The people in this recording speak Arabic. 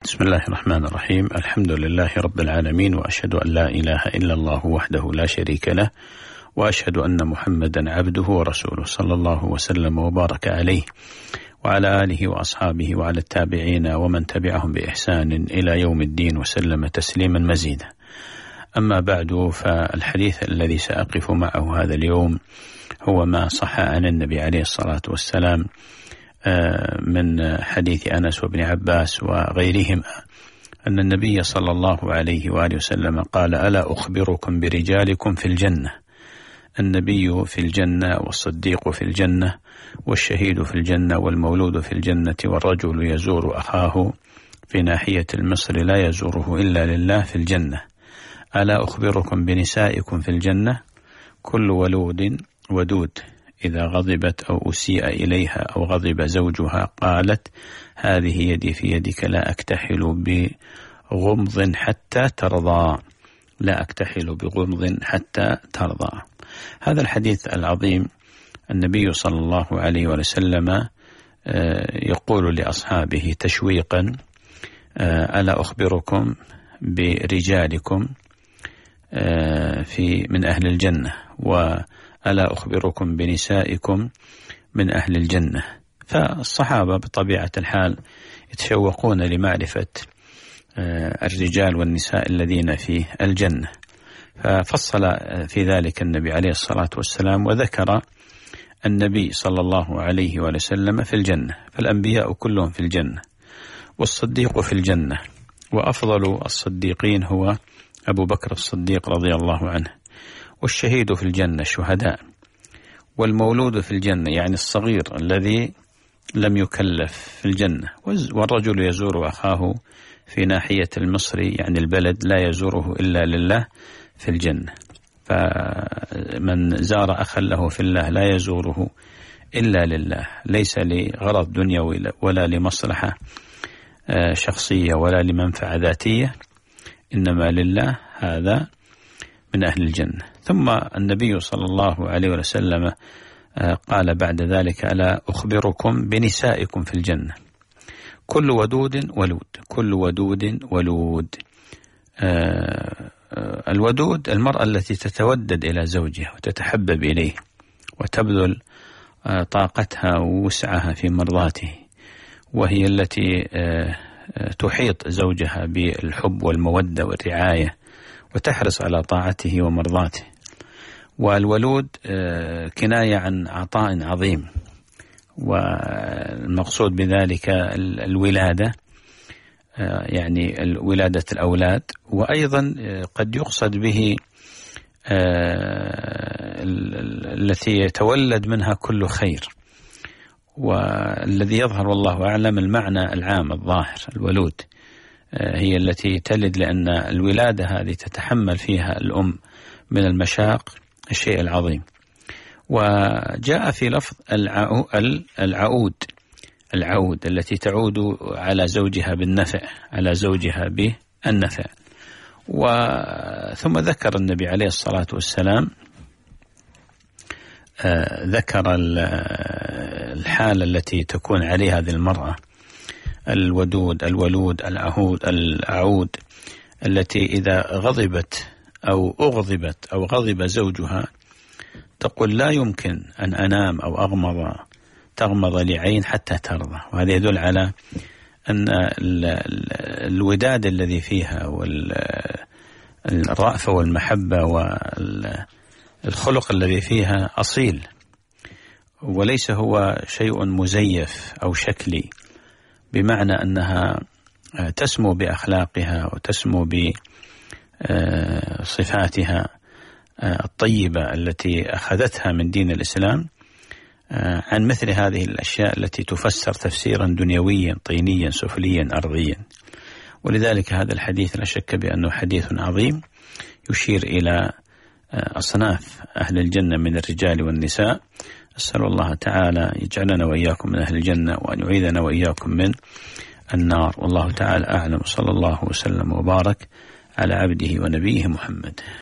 بسم الله الرحمن الرحيم. الحمد لله رب العالمين، وأشهد أن لا إله إلا الله وحده لا شريك له، وأشهد أن محمدا عبده ورسوله صلى الله وسلم وبارك عليه وعلى آله وأصحابه وعلى التابعين ومن تبعهم بإحسان إلى يوم الدين وسلم تسليما مزيدا. أما بعد، فالحديث الذي سأقف معه هذا اليوم هو ما صح عن النبي عليه الصلاة والسلام من حديث أنس وابن عباس وغيرهم أن النبي صلى الله عليه وآله وسلم قال: ألا أخبركم برجالكم في الجنة؟ النبي في الجنة، والصديق في الجنة، والشهيد في الجنة، والمولود في الجنة، والرجل يزور أخاه في ناحية المصر لا يزوره إلا لله في الجنة. ألا أخبركم بنسائكم في الجنة؟ كل ولود ودود إذا غضبت أو أسيء إليها أو غضب زوجها قالت: هذه يدي في يدك، لا أكتحل بغمض حتى ترضى، لا أكتحل بغمض حتى ترضى. هذا الحديث العظيم النبي صلى الله عليه وسلم يقول لأصحابه تشويقا: ألا أخبركم برجالكم من أهل الجنة، وألا أخبركم بنسائكم من أهل الجنة. فالصحابة بطبيعة الحال يتشوقون لمعرفة الرجال والنساء الذين في الجنة، ففصل في ذلك النبي عليه الصلاة والسلام وذكر النبي صلى الله عليه وسلم في الجنة، فالأنبياء كلهم في الجنة، والصديق في الجنة، وأفضل الصديقين هو أبو بكر الصديق رضي الله عنه، والشهيد في الجنة الشهداء، والمولود في الجنة يعني الصغير الذي لم يكلف في الجنة، والرجل يزور أخاه في ناحية المصر يعني البلد لا يزوره إلا لله في الجنة. فمن زار أخا له في الله لا يزوره إلا لله، ليس لغرض دنيوي ولا لمصلحة شخصية ولا لمنفعة ذاتية، إنما لله، هذا من أهل الجنة. ثم النبي صلى الله عليه وسلم قال بعد ذلك: ألا أخبركم بنسائكم في الجنة؟ كل ودود ولود، كل ودود ولود. الودود المرأة التي تتودد إلى زوجها وتتحبب إليه وتبذل طاقتها ووسعها في مرضاته، وهي التي تحيط زوجها بالحب والمودة والرعاية وتحرص على طاعته ومرضاته. والولود كناية عن عطاء عظيم، والمقصود بذلك الولادة، يعني ولادة الأولاد، وأيضا قد يقصد به التي يتولد منها كل خير. والذي يظهر والله أعلم المعنى العام الظاهر، الولود هي التي تلد، لأن الولادة هذه تتحمل فيها الأم من المشاق الشيء العظيم. وجاء في لفظ العود التي تعود على زوجها بالنفع، على زوجها بالنفع. ثم ذكر النبي عليه الصلاة والسلام ذكر الحالة التي تكون عليها هذه المرأة، الودود، الولود، العود، التي إذا غضبت أو أغضبت أو غضب زوجها تقول: لا يمكن أن أنام أو تغمض لي عين حتى ترضى. وهذا يدل على أن الوداد الذي فيها والرأفة والمحبة والخلق الذي فيها أصيل، وليس هو شيء مزيف أو شكلي، بمعنى أنها تسمو بأخلاقها وتسمو بصفاتها الطيبة التي أخذتها من دين الإسلام عن مثل هذه الأشياء التي تفسر تفسيرا دنيويا طينيا سفليا أرضيا. ولذلك هذا الحديث لا شك بأنه حديث عظيم يشير إلى أصناف أهل الجنة من الرجال والنساء. أسأل الله تعالى يجعلنا وإياكم من أهل الجنة، وأن يعيذنا وإياكم من النار. والله تعالى أعلم، صلى الله وسلم وبارك على عبده ونبيه محمد.